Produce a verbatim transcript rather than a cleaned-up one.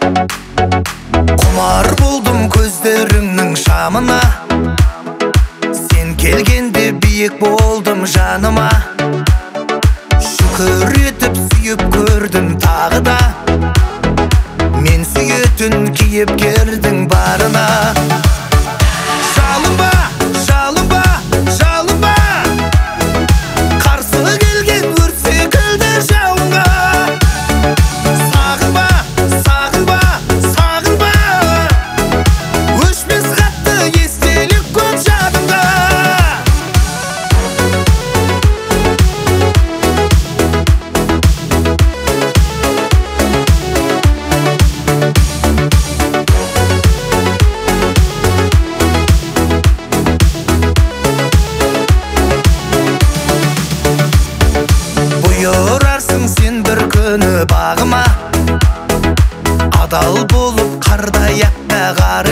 Құмар болдым көздеріңнің шамына, сен келгенде биік болдым жаныма. Шүкір етіп сүйіп көрдім тағы да, мен сүйетін кейіпкердің барына. Жалынба, жалынба, жалынба, қарсы келген өрт секілді жауынға. Сағынба, сағынба, сағынба, өшпес қатты естелік көп жадыңда. Бұйырарсың сен бір күні бағыма, адал болып қардай ақ та